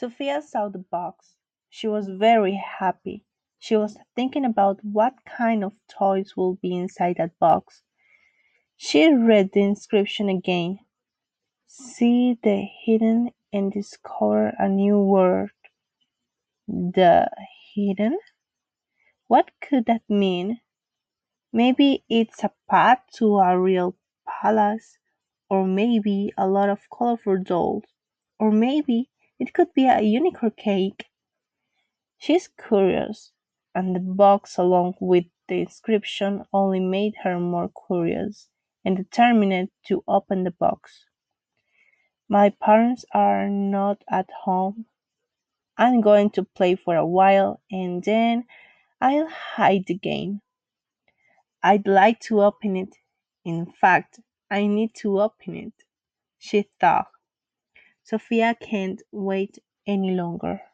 Sophia saw the box. She was very happy. She was thinking about what kind of toys would be inside that box. She read the inscription again. See the hidden and discover a new world. The hidden? What could that mean? Maybe it's a path to a real palace, or maybe a lot of colorful dolls, or maybe it could be a unicorn cake. She's curious, and the box, along with the inscription, only made her more curious and determined to open the box. My parents are not at home. I'm going to play for a while and then I'll hide the game. I'd like to open it. In fact, I need to open it, she thought. Sophia can't wait any longer.